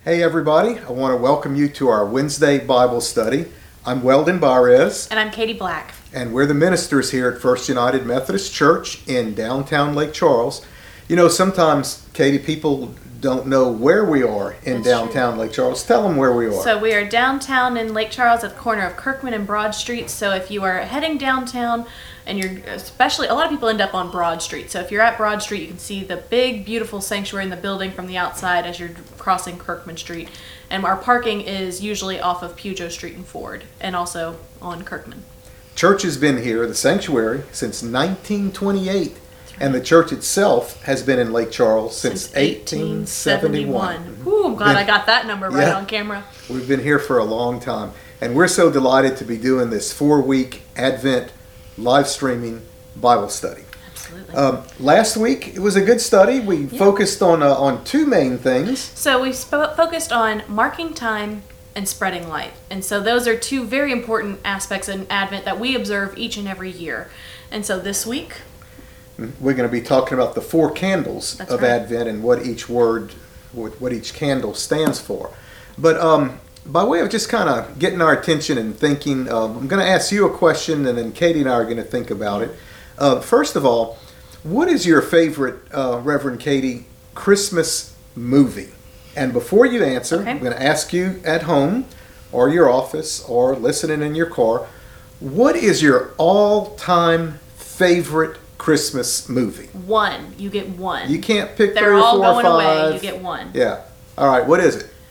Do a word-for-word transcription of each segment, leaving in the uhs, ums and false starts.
Hey everybody, I want to welcome you to our Wednesday Bible study. I'm Weldon Barres. And I'm Katie Black. And we're the ministers here at First United Methodist Church in downtown Lake Charles. You know, sometimes, Katie, people don't know where we are in That's downtown true. Lake Charles. Tell them where we are. So we are downtown in Lake Charles at the corner of Kirkman and Broad Street. So if you are heading downtown, and you're especially, a lot of people end up on Broad Street. So if you're at Broad Street, you can see the big, beautiful sanctuary in the building from the outside as you're crossing Kirkman Street. And our parking is usually off of Pujo Street and Ford, and also on Kirkman. Church has been here, the sanctuary, since nineteen twenty-eight. And the church itself has been in Lake Charles since, since eighteen seventy-one. Ooh, I'm glad I got that number right Yeah. on camera. We've been here for a long time. And we're so delighted to be doing this four-week Advent live streaming Bible study. Absolutely. Um, last week, it was a good study. We Yeah. focused on uh, on two main things. So we sp- focused on marking time and spreading light. And so those are two very important aspects in Advent that we observe each and every year. And so this week, We're going to be talking about the four candles That's of right. Advent and what each word, what, what each candle stands for. But um, by way of just kind of getting our attention and thinking, um, I'm going to ask you a question, and then Katie and I are going to think about it. Uh, first of all, what is your favorite, uh, Reverend Katie, Christmas movie? And before you answer, Okay. I'm going to ask you at home or your office or listening in your car, what is your all-time favorite Christmas movie? one. You get one. You can't pick They're three or all four or going away. five. You get one. Yeah. All right. What is it?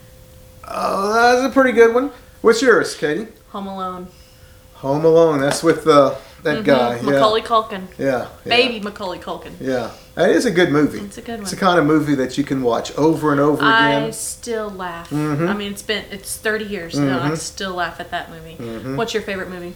Oh, that's a pretty good one. What's yours, Katie? Home Alone. Home Alone. That's with uh, that Mhm. guy. Yeah. Macaulay Culkin. Yeah. yeah. Baby Macaulay Culkin. Yeah. That is a good movie. It's a good It's one. the kind of movie that you can watch over and over again. I still laugh. Mhm. I mean, it's been it's thirty years now. I Mhm. still laugh at that movie. Mhm. What's your favorite movie?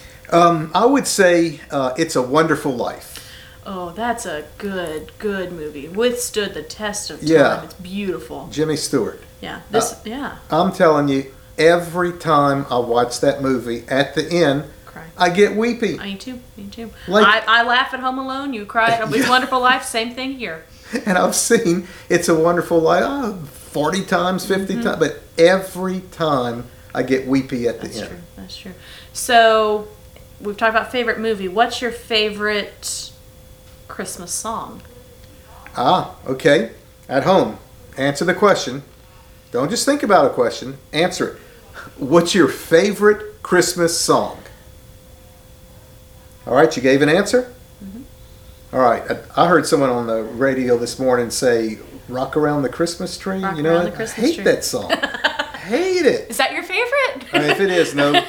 Um, I would say uh, It's a Wonderful Life. Oh, that's a good, good movie. Withstood the test of time. Yeah. It's beautiful. Jimmy Stewart. Yeah. This. Uh, yeah. I'm telling you, every time I watch that movie, at the end, Cry. I get weepy. Me too. Me too. Like- I, I laugh at Home Alone. You cry at It's Yeah. Wonderful Life. Same thing here. And I've seen It's a Wonderful Life oh, forty times, fifty Mhm. times, but every time I get weepy at the That's end. true. That's true. So, we've talked about favorite movie. What's your favorite Christmas song? Ah, okay. At home, answer the question. Don't just think about a question, answer it. What's your favorite Christmas song? All right, you gave an answer? Mhm. All right, I, I heard someone on the radio this morning say, Rock Around the Christmas Tree. Rock you know, Around the I Christmas hate Tree. that song. Hate it. Is that your favorite? I mean, if it is, no,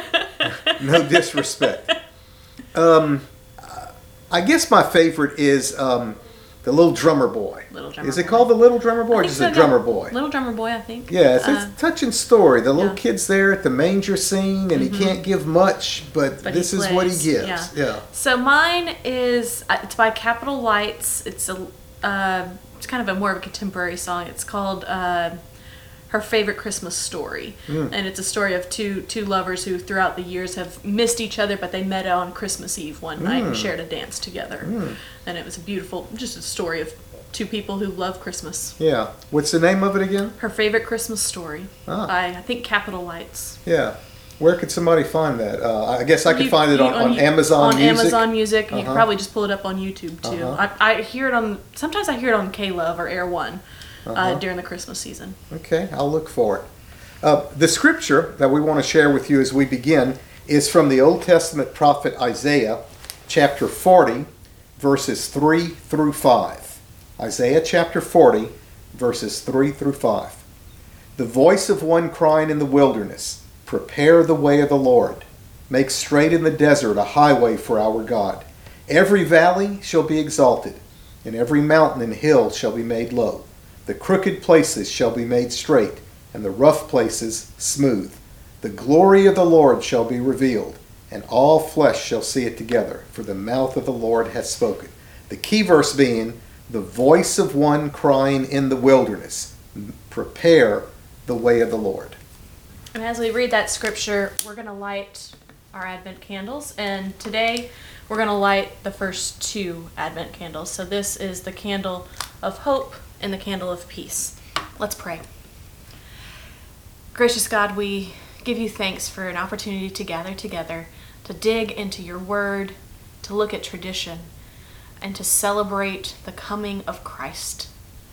no disrespect. Um, I guess my favorite is um, the Little Drummer Boy. Little Drummer Is it Boy. called the Little Drummer Boy, I or think just so, the yeah. Drummer Boy? Little Drummer Boy, I think. Yeah, it's, Uh, it's a touching story. The little yeah. kid's there at the manger scene, and Mhm. he can't give much, but, But this he is what he plays, gives. yeah. Yeah. So mine is uh, it's by Capitol Lights. It's a uh, it's kind of a more of a contemporary song. It's called uh, Her Favorite Christmas Story, Mm. and it's a story of two two lovers who throughout the years have missed each other, but they met on Christmas Eve one night and Mm. shared a dance together. Mm. And it was a beautiful, just a story of two people who love Christmas. Yeah. What's the name of it again? Her Favorite Christmas Story Ah. by I think Capitol Lights. Yeah. Where could somebody find that? Uh, I guess I could You- find it you- on, on you- Amazon on Music. Amazon Music. and You Uh-huh. can probably just pull it up on YouTube too. Uh-huh. I, I hear it on. Sometimes I hear it on K Love or Air One uh, Uh-huh. during the Christmas season. Okay, I'll look for it. Uh, the scripture that we want to share with you as we begin is from the Old Testament prophet Isaiah, chapter forty, verses three through five. Isaiah chapter forty, verses three through five. The voice of one crying in the wilderness, prepare the way of the Lord. Make straight in the desert a highway for our God. Every valley shall be exalted, and every mountain and hill shall be made low. The crooked places shall be made straight, and the rough places smooth. The glory of the Lord shall be revealed, and all flesh shall see it together, for the mouth of the Lord hath spoken. The key verse being, the voice of one crying in the wilderness, prepare the way of the Lord. And as we read that scripture, we're going to light our Advent candles. And today we're going to light the first two Advent candles. So this is the candle of hope and the candle of peace. Let's pray. Gracious God, we give you thanks for an opportunity to gather together, to dig into your word, to look at tradition, and to celebrate the coming of Christ.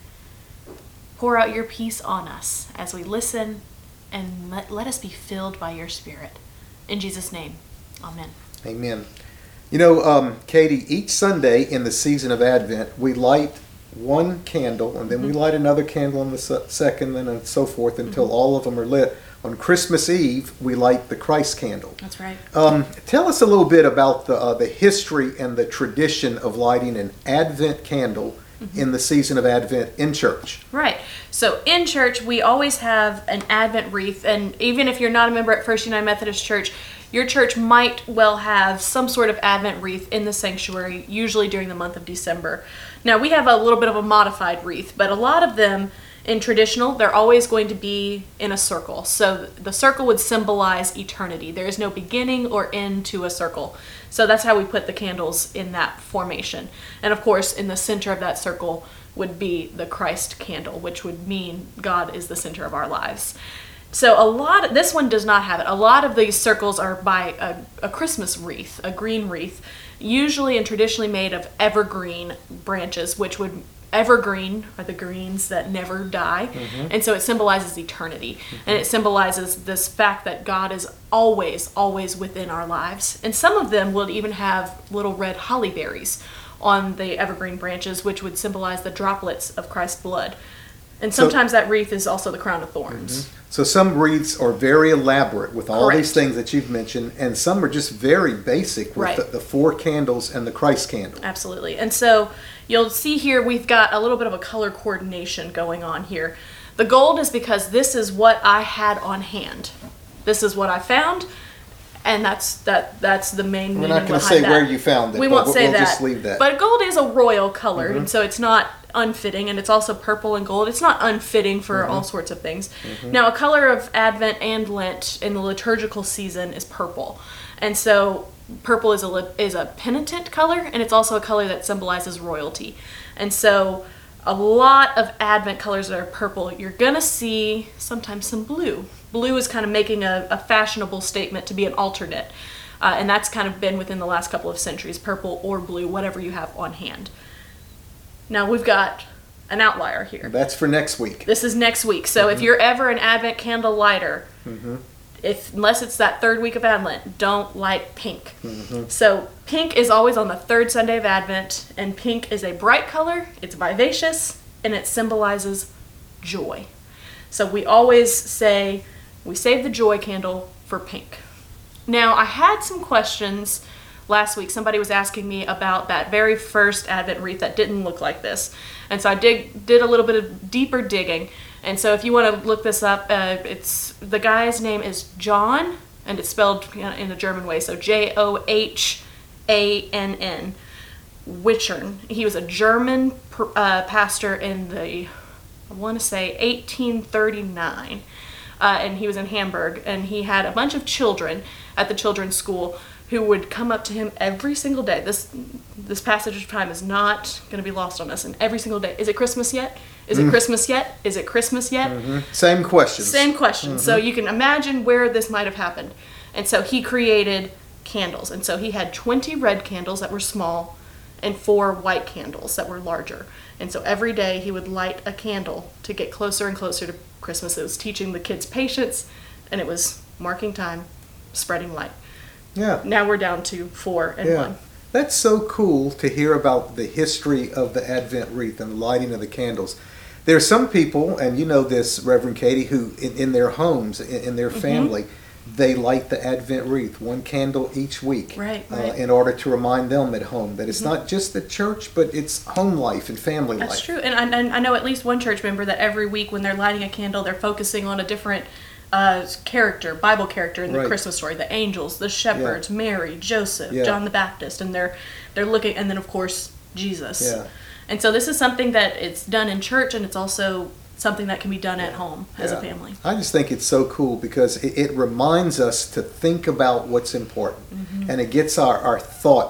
Pour out your peace on us as we listen, and let, let us be filled by your Spirit. In Jesus' name, amen. Amen. You know, um, Katie, each Sunday in the season of Advent, we light one candle, and then mm-hmm. we light another candle on the se- second, and so forth until mm-hmm. all of them are lit. On Christmas Eve, we light the Christ candle. That's right. Um, tell us a little bit about the uh, the history and the tradition of lighting an Advent candle mm-hmm. in the season of Advent in church. Right. So in church, we always have an Advent wreath, and even if you're not a member at First United Methodist Church, your church might well have some sort of Advent wreath in the sanctuary, usually during the month of December. Now, we have a little bit of a modified wreath, but a lot of them in traditional, they're always going to be in a circle. So the circle would symbolize eternity. There is no beginning or end to a circle. So that's how we put the candles in that formation. And of course, in the center of that circle would be the Christ candle, which would mean God is the center of our lives. So a lot, this one does not have it. A lot of these circles are by a, a Christmas wreath, a green wreath, usually and traditionally made of evergreen branches, which would, evergreen are the greens that never die. Mm-hmm. And so it symbolizes eternity. Mm-hmm. And it symbolizes this fact that God is always, always within our lives. And some of them will even have little red holly berries on the evergreen branches, which would symbolize the droplets of Christ's blood. And sometimes so, that wreath is also the crown of thorns. Mm-hmm. So some wreaths are very elaborate with all Correct. These things that you've mentioned, and some are just very basic with right. the, the four candles and the Christ candle. Absolutely. And so you'll see here we've got a little bit of a color coordination going on here. The gold is because this is what I had on hand. This is what I found, and that's that. That's the main We're meaning not going to behind say that. where you found it. We but won't we'll, say we'll that. Just leave that. But gold is a royal color, mm-hmm. and so it's not unfitting, and it's also purple and gold. It's not unfitting for mm-hmm. all sorts of things. Mm-hmm. Now, a color of Advent and Lent in the liturgical season is purple, and so purple is a is a penitent color, and it's also a color that symbolizes royalty. And so a lot of Advent colors that are purple, you're gonna see sometimes some blue. Blue is kind of making a, a fashionable statement to be an alternate. Uh, and that's kind of been within the last couple of centuries, purple or blue, whatever you have on hand. Now we've got an outlier here. That's for next week. This is next week. So mm-hmm. if you're ever an Advent candle lighter, mm-hmm. if unless it's that third week of Advent, don't light pink. Mm-hmm. So pink is always on the third Sunday of Advent, and pink is a bright color, it's vivacious, and it symbolizes joy. So we always say, we save the joy candle for pink. Now, I had some questions last week. Somebody was asking me about that very first Advent wreath that didn't look like this. And so I dig, did a little bit of deeper digging. And so if you want to look this up, uh, it's the guy's name is John, and it's spelled in the German way, so J O H A N N, Wichern. He was a German uh, pastor in the, I want to say, eighteen thirty-nine. Uh, and he was in Hamburg, and he had a bunch of children at the children's school who would come up to him every single day. This this passage of time is not going to be lost on us. And every single day, is it Christmas yet? Is mm. it Christmas yet? Is it Christmas yet? Mm-hmm. Same questions. Same questions. Mm-hmm. So you can imagine where this might have happened. And so he created candles. And so he had twenty red candles that were small and four white candles that were larger. And so every day he would light a candle to get closer and closer to Christmas. It was teaching the kids patience, and it was marking time, spreading light. Yeah. Now we're down to four and yeah. one. That's so cool to hear about the history of the Advent wreath and the lighting of the candles. There are some people, and you know this, Reverend Katie, who in, in their homes, in, in their family, mm-hmm. they light the Advent wreath, one candle each week, right, uh, right. in order to remind them at home that it's mm-hmm. not just the church, but it's home life and family That's life. That's true. And I, I know at least one church member that every week when they're lighting a candle, they're focusing on a different uh, character, Bible character in the right. Christmas story. The angels, the shepherds, yeah. Mary, Joseph, yeah. John the Baptist. And they're they're looking, and then of course, Jesus. Yeah. And so this is something that it's done in church, and it's also something that can be done at home as yeah. a family. I just think it's so cool because it, it reminds us to think about what's important, mm-hmm. and it gets our, our thoughts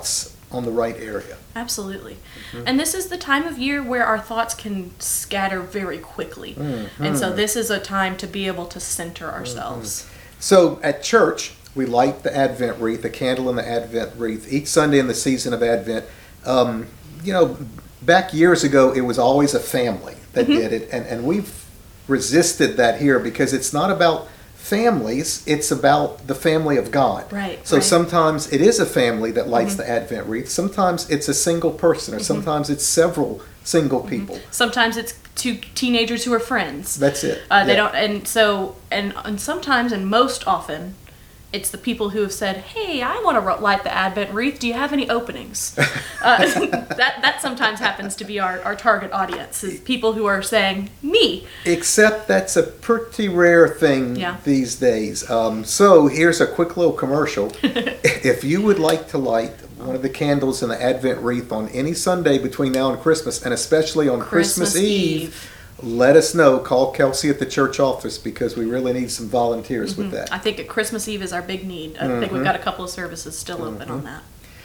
on the right area. Absolutely. Mm-hmm. And this is the time of year where our thoughts can scatter very quickly. Mm-hmm. And so this is a time to be able to center ourselves. Mm-hmm. So at church, we light the Advent wreath, the candle in the Advent wreath, each Sunday in the season of Advent. Um, you know, back years ago, it was always a family that mm-hmm. did it. And, and we've resisted that here because it's not about families, it's about the family of God. Right. So right. sometimes it is a family that lights mm-hmm. the Advent wreath. Sometimes it's a single person, or mm-hmm. sometimes it's several single mm-hmm. people. Sometimes it's two teenagers who are friends. That's it. Uh, they yeah. don't, and so, and, and sometimes, and most often, it's the people who have said, "Hey, I want to light the Advent wreath. Do you have any openings?" uh, that that sometimes happens to be our, our target audience, is people who are saying, "Me." Except that's a pretty rare thing yeah. these days. Um, so here's a quick little commercial. If you would like to light one of the candles in the Advent wreath on any Sunday between now and Christmas, and especially on Christmas, Christmas Eve, Eve, let us know. Call Kelsey at the church office because we really need some volunteers mm-hmm. with that. I think at Christmas Eve is our big need. I mm-hmm. think we've got a couple of services still mm-hmm. open on that.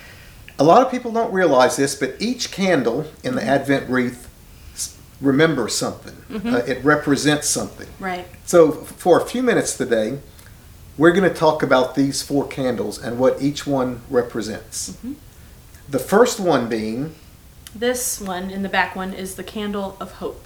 A lot of people don't realize this, but each candle in the mm-hmm. Advent wreath remembers something. Mm-hmm. Uh, it represents something. Right. So for a few minutes today, we're going to talk about these four candles and what each one represents. Mm-hmm. The first one being... This one, in the back one, is the candle of hope.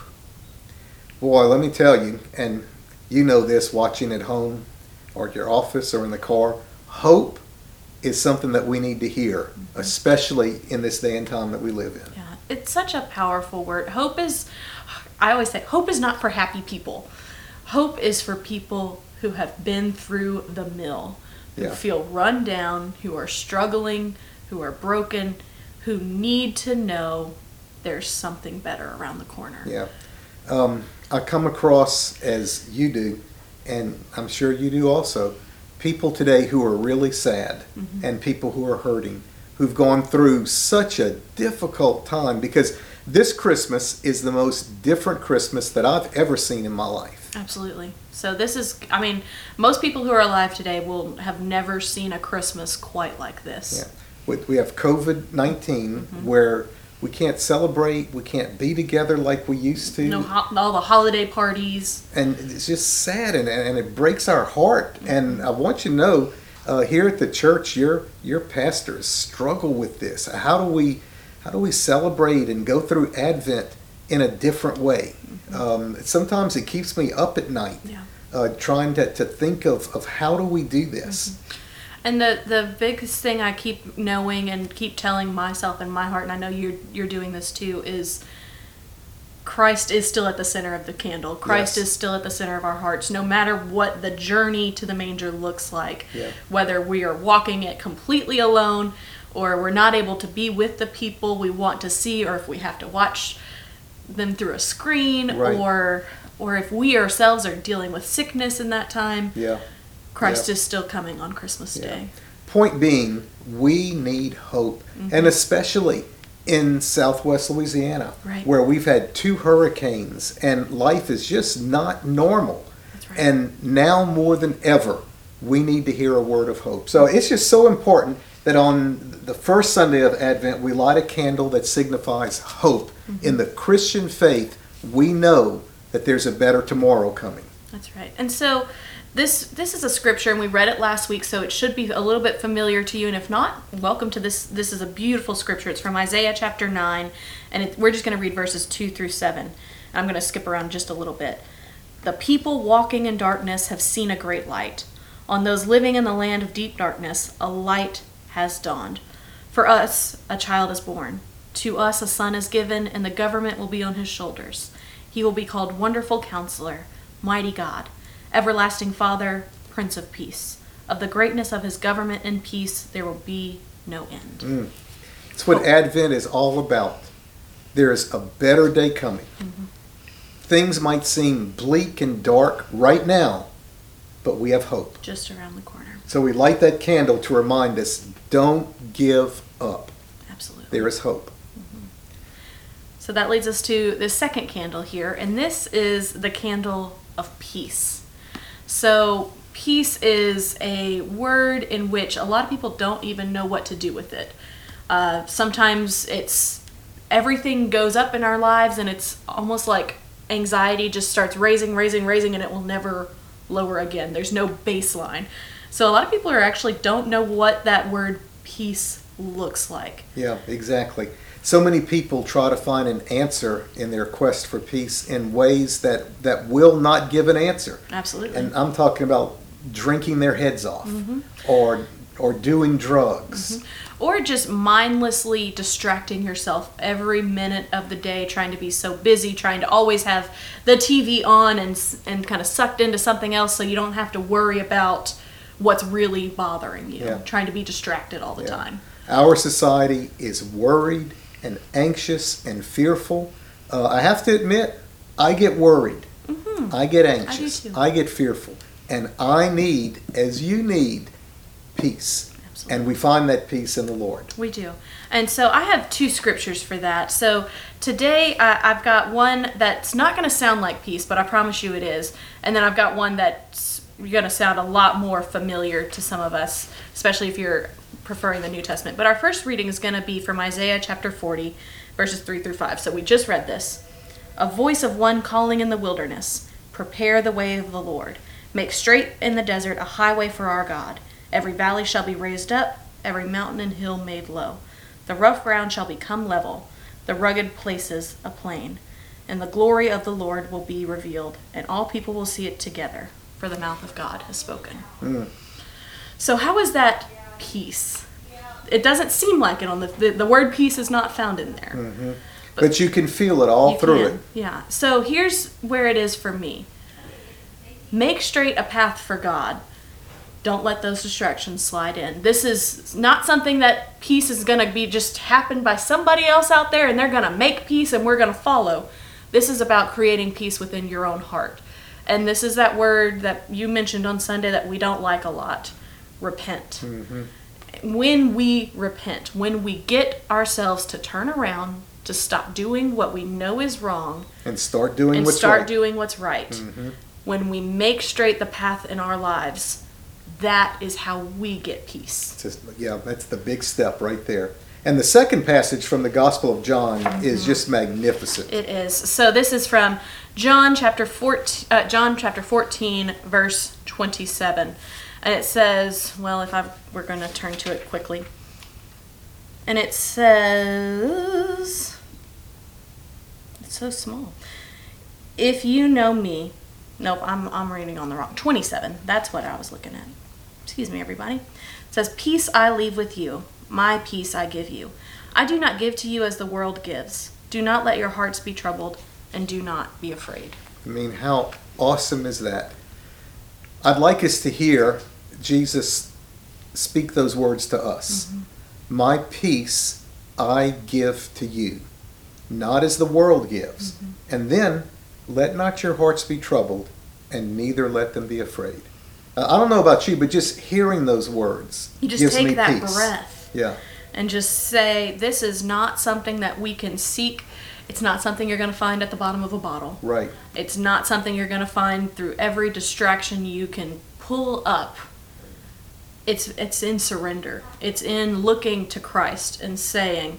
Boy, let me tell you, and you know this watching at home or at your office or in the car, hope is something that we need to hear, mm-hmm. especially in this day and time that we live in. Yeah, it's such a powerful word. Hope is, I always say, hope is not for happy people. Hope is for people who have been through the mill, who yeah. feel run down, who are struggling, who are broken, who need to know there's something better around the corner. Yeah. Um, I come across, as you do, and I'm sure you do also, people today who are really sad mm-hmm. and people who are hurting, who've gone through such a difficult time, because this Christmas is the most different Christmas that I've ever seen in my life. Absolutely. So this is, I mean, most people who are alive today will have never seen a Christmas quite like this. Yeah. We, we have covid nineteen mm-hmm. where we can't celebrate, we can't be together like we used to. No, ho- all the holiday parties. And it's just sad, and, and it breaks our heart. Mm-hmm. And I want you to know, uh, here at the church, your your pastors struggle with this. How do we how do we celebrate and go through Advent in a different way? Mm-hmm. Um, sometimes it keeps me up at night, yeah. uh, trying to, to think of, of how do we do this. Mm-hmm. And the, the biggest thing I keep knowing and keep telling myself in my heart, and I know you're, you're doing this too, is Christ is still at the center of the candle. Christ yes. is still at the center of our hearts, no matter what the journey to the manger looks like. Yeah. Whether we are walking it completely alone, or we're not able to be with the people we want to see, or if we have to watch them through a screen, right. or or if we ourselves are dealing with sickness in that time. Yeah. Christ yeah. is still coming on Christmas yeah. Day. Point being, we need hope. Mm-hmm. And especially in Southwest Louisiana, right. where we've had two hurricanes and life is just not normal. That's right. And now more than ever, we need to hear a word of hope. So it's just so important that on the first Sunday of Advent, we light a candle that signifies hope. Mm-hmm. In the Christian faith, we know that there's a better tomorrow coming. That's right. And so This this is a scripture, and we read it last week, so it should be a little bit familiar to you. And if not, welcome to this. This is a beautiful scripture. It's from Isaiah chapter nine, and it, we're just going to read verses two through seven. I'm going to skip around just a little bit. The people walking in darkness have seen a great light. On those living in the land of deep darkness, a light has dawned. For us, a child is born. To us, a son is given, and the government will be on his shoulders. He will be called Wonderful Counselor, Mighty God, Everlasting Father, Prince of Peace. Of the greatness of his government and peace, there will be no end. Mm. It's what oh. Advent is all about. There is a better day coming. Mm-hmm. Things might seem bleak and dark right now, but we have hope. Just around the corner. So we light that candle to remind us, don't give up. Absolutely. There is hope. Mm-hmm. So that leads us to the second candle here, and this is the candle of peace. So peace is a word in which a lot of people don't even know what to do with it. Uh, sometimes it's everything goes up in our lives and it's almost like anxiety just starts raising, raising, raising, and it will never lower again. There's no baseline. So a lot of people are actually don't know what that word peace looks like. Yeah, exactly. So many people try to find an answer in their quest for peace in ways that, that will not give an answer. Absolutely. And I'm talking about drinking their heads off, Mm-hmm. or or doing drugs. Mm-hmm. Or just mindlessly distracting yourself every minute of the day, trying to be so busy, trying to always have the T V on and and kind of sucked into something else so you don't have to worry about what's really bothering you. Yeah. Trying to be distracted all the Yeah. time. Our society is worried and anxious and fearful. Uh, I have to admit, I get worried. Mm-hmm. I get anxious. too. I get fearful. And I need, as you need, peace. Absolutely. And we find that peace in the Lord. We do. And so I have two scriptures for that. So today I, I've got one that's not going to sound like peace, but I promise you it is. And then I've got one that's going to sound a lot more familiar to some of us, especially if you're preferring the New Testament. But our first reading is going to be from Isaiah chapter forty, verses three through five. So we just read this. A voice of one calling in the wilderness, prepare the way of the Lord. Make straight in the desert a highway for our God. Every valley shall be raised up, every mountain and hill made low. The rough ground shall become level, the rugged places a plain. And the glory of the Lord will be revealed, and all people will see it together, for the mouth of God has spoken. Mm. So how is that peace? It doesn't seem like it on the, the, the word peace is not found in there. Mm-hmm. But you can feel it all You through can, it. Yeah. So here's where it is for me. Make straight a path for God. Don't let those distractions slide in. This is not something that peace is going to be just happen by somebody else out there and they're going to make peace and we're going to follow. This is about creating peace within your own heart. And this is that word that you mentioned on Sunday that we don't like a lot. Repent. Mm-hmm. When we repent, when we get ourselves to turn around, to stop doing what we know is wrong, And start doing and what's start right. doing what's right. Mhm. When we make straight the path in our lives, that is how we get peace. It's just- yeah, that's the big step right there. And the second passage from the Gospel of John is just magnificent. It is. So this is from John chapter fourteen, uh, John chapter fourteen, verse twenty-seven, and it says, well, if I we're going to turn to it quickly, and it says, it's so small. If you know me, nope, I'm I'm reading on the wrong. twenty-seven. That's what I was looking at. Excuse me, everybody. It says, "Peace I leave with you. My peace I give you. I do not give to you as the world gives. Do not let your hearts be troubled, and do not be afraid." I mean, how awesome is that? I'd like us to hear Jesus speak those words to us. Mm-hmm. My peace I give to you, not as the world gives. Mm-hmm. And then, let not your hearts be troubled, and neither let them be afraid. Uh, I don't know about you, but just hearing those words You just gives me take that peace. breath Yeah, and just say, this is not something that we can seek. It's not something you're going to find at the bottom of a bottle. right. It's not something you're going to find through every distraction you can pull up. It's it's in surrender. It's in looking to Christ and saying,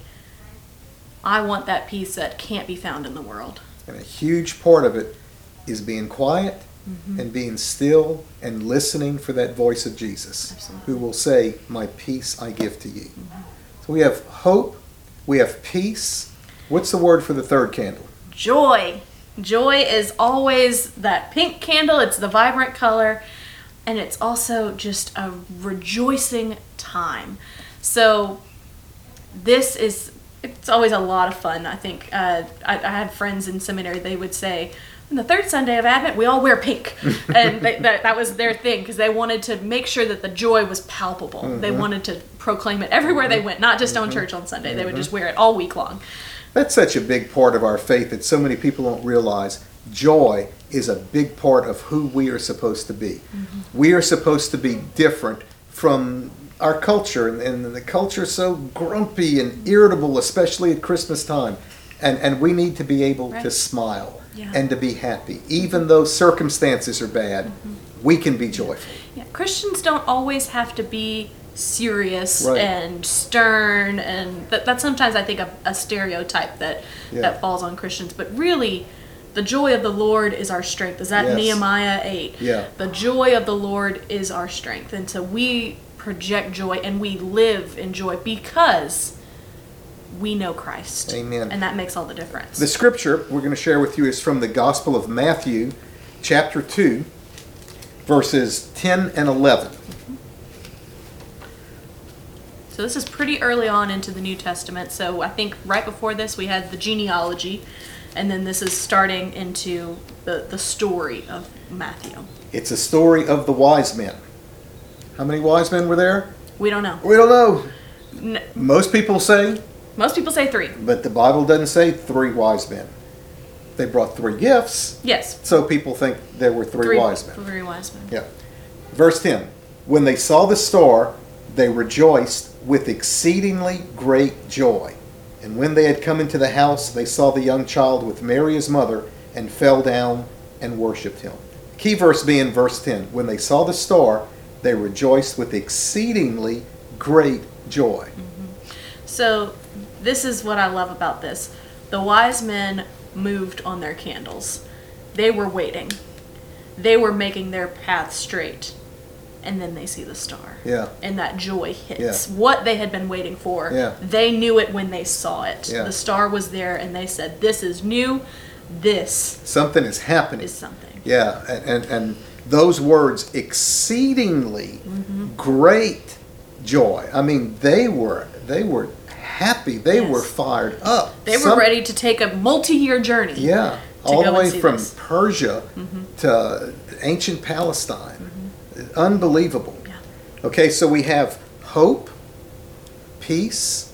I want that peace that can't be found in the world. And a huge part of it is being quiet and being still and listening for that voice of Jesus, Absolutely. who will say, my peace I give to you. So we have hope, we have peace. What's the word for the third candle? Joy. Joy is always that pink candle. It's the vibrant color. And it's also just a rejoicing time. So this is, it's always a lot of fun. I think uh, I, I had friends in seminary, they would say, on the third Sunday of Advent, we all wear pink. And they, that, that was their thing, because they wanted to make sure that the joy was palpable. Mm-hmm. They wanted to proclaim it everywhere they went, not just mm-hmm. on church on Sunday. Mm-hmm. They would just wear it all week long. That's such a big part of our faith that so many people don't realize. Joy is a big part of who we are supposed to be. Mm-hmm. We are supposed to be different from our culture, and, and the culture is so grumpy and irritable, especially at Christmas time. And, and we need to be able right. to smile yeah. and to be happy. Even though circumstances are bad, mm-hmm. we can be joyful. Yeah. Christians don't always have to be serious Right. and stern, and that, that's sometimes I think a, a stereotype that Yeah. that falls on Christians. But really, the joy of the Lord is our strength. Is that Yes. Nehemiah eight? Yeah. The joy of the Lord is our strength, and so we project joy and we live in joy because we know Christ. Amen. And that makes all the difference. The scripture we're going to share with you is from the Gospel of Matthew, chapter two, verses ten and eleven. So this is pretty early on into the New Testament. So I think right before this we had the genealogy, and then this is starting into the, the story of Matthew. It's a story of the wise men. How many wise men were there? We don't know. We don't know. N- Most people say, most people say three. but the Bible doesn't say three wise men. They brought three gifts, Yes. so people think there were three, wise men. Three wise men. Yeah. Verse ten. When they saw the star, they rejoiced with exceedingly great joy. And when they had come into the house, they saw the young child with Mary his mother, and fell down and worshipped him. Key verse being verse ten. When they saw the star, they rejoiced with exceedingly great joy. So this is what I love about this. The wise men moved on their candles. They were waiting. They were making their path straight. And then they see the star. Yeah. And that joy hits. Yeah. What they had been waiting for. Yeah. They knew it when they saw it. Yeah. The star was there and they said, this is new. This Something is happening. is something. Yeah, and, and, and those words, exceedingly great joy. I mean, they were they were happy. They Yes. were fired up. They were Some- ready to take a multi-year journey. Yeah, to all go the and way see from this. Persia to ancient Palestine. Unbelievable. Yeah. Okay, so we have hope, peace,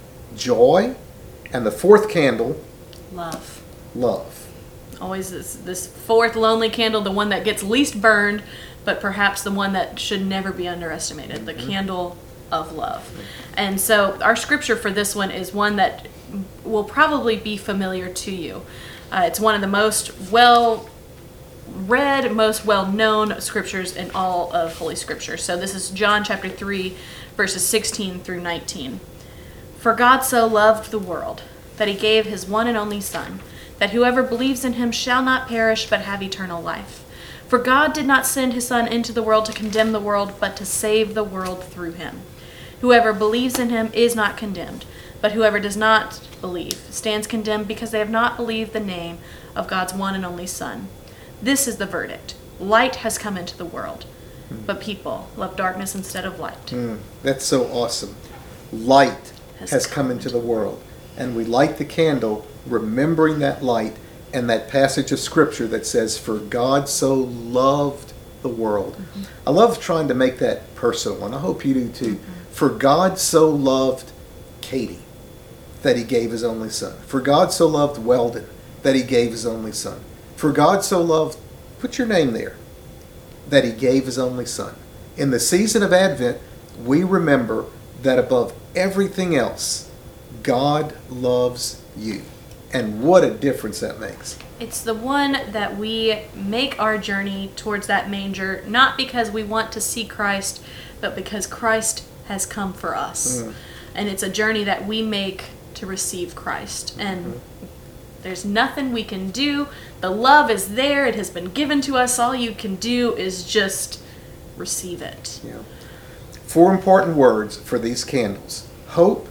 joy, and the fourth candle, Love. love. Always this, this fourth lonely candle, the one that gets least burned, but perhaps the one that should never be underestimated, the candle of love. And so our scripture for this one is one that will probably be familiar to you. Uh, it's one of the most well read, most well known scriptures in all of Holy Scripture. So this is John chapter three, verses sixteen through nineteen. For God so loved the world that he gave his one and only Son, that whoever believes in him shall not perish but have eternal life. For God did not send his Son into the world to condemn the world, but to save the world through him. Whoever believes in him is not condemned, but whoever does not believe stands condemned because they have not believed the name of God's one and only Son. This is the verdict. Light has come into the world, but people love darkness instead of light. Mm, that's so awesome. Light Has has come come into the world. And we light the candle, remembering that light and that passage of Scripture that says, for God so loved the world. I love trying to make that personal, and I hope you do too. For God so loved Katie that he gave his only son. For God so loved Weldon that he gave his only son. For God so loved, put your name there, that he gave his only son. In the season of Advent, we remember that above everything else, God loves you. And what a difference that makes. It's the one that we make our journey towards that manger, not because we want to see Christ, but because Christ has come for us. Mm. And it's a journey that we make to receive Christ. And Mm-hmm. there's nothing we can do. The love is there. It has been given to us. All you can do is just receive it. Yeah. Four important words for these candles: hope,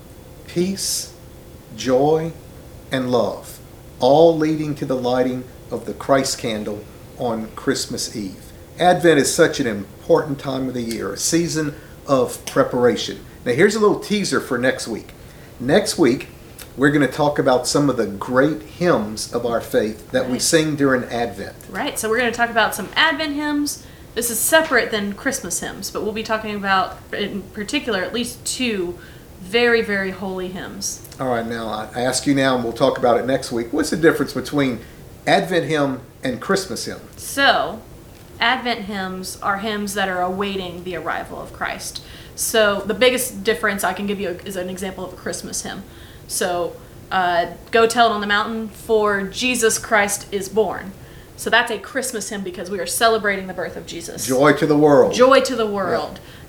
peace, joy, and love, all leading to the lighting of the Christ candle on Christmas Eve. Advent is such an important time of the year, a season of preparation. Now here's a little teaser for next week. Next week, we're going to talk about some of the great hymns of our faith that we Right. sing during Advent. Right, so we're going to talk about some Advent hymns. This is separate than Christmas hymns, but we'll be talking about, in particular, at least two very, very holy hymns. All right, now I ask you now, and we'll talk about it next week. What's the difference between Advent hymn and Christmas hymn? So, Advent hymns are hymns that are awaiting the arrival of Christ. So, the biggest difference I can give you is an example of a Christmas hymn. So, uh, Go Tell It on the Mountain, for Jesus Christ is born. So that's a Christmas hymn because we are celebrating the birth of Jesus. Joy to the world. Joy to the world.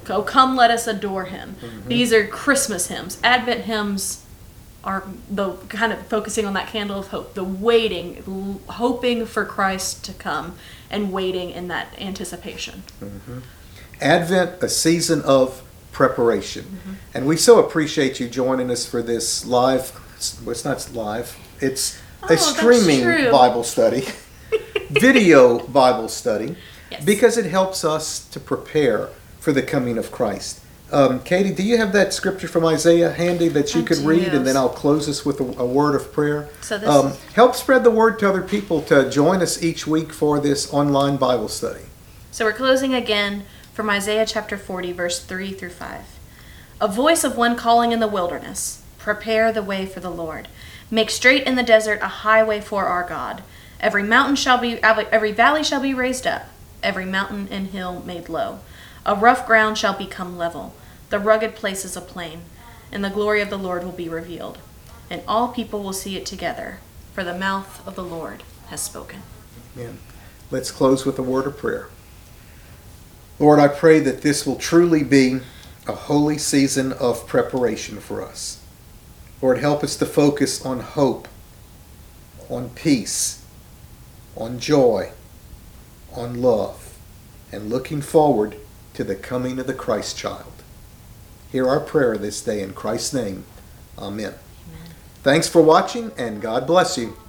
Oh, come, let us adore him. Mm-hmm. These are Christmas hymns. Advent hymns are the kind of focusing on that candle of hope, the waiting, l- hoping for Christ to come and waiting in that anticipation. Mm-hmm. Advent, a season of preparation. Mm-hmm. And we so appreciate you joining us for this live, well, it's not live, it's a oh, streaming Bible study, video Bible study, yes. because it helps us to prepare for the coming of Christ. Um, Katie, do you have that scripture from Isaiah handy that you I could do. read, and then I'll close us with a, a word of prayer? So this um, is... Help spread the word to other people to join us each week for this online Bible study. So we're closing again from Isaiah chapter forty, verse three through five. A voice of one calling in the wilderness, prepare the way for the Lord. Make straight in the desert a highway for our God. Every mountain shall be, every valley shall be raised up, every mountain and hill made low. A rough ground shall become level, the rugged places a plain, and the glory of the Lord will be revealed. And all people will see it together, for the mouth of the Lord has spoken. Amen. Let's close with a word of prayer. Lord, I pray that this will truly be a holy season of preparation for us. Lord, help us to focus on hope, on peace, on joy, on love, and looking forward to the coming of the Christ child. Hear our prayer this day in Christ's name. Amen. Amen. Thanks for watching, and God bless you.